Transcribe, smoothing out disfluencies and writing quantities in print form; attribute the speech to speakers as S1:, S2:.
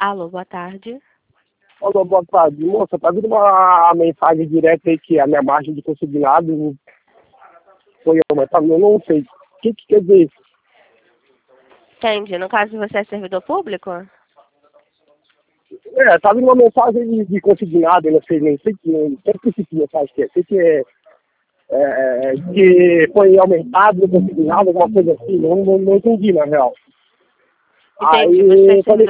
S1: Alô, boa tarde.
S2: Olá, boa tarde. Moça, tá vindo uma mensagem direta aí que a minha margem de consignado foi aumentada. Eu não sei. O que quer dizer isso?
S1: Entendi. No caso, você é servidor público?
S2: Tá vindo uma mensagem de consignado, eu não sei nem sei que tipo de mensagem que é. Sei que que foi aumentado o consignado, alguma coisa assim. Não entendi, na real.
S1: Entendi.
S2: Aí
S1: Você é
S2: eu falei,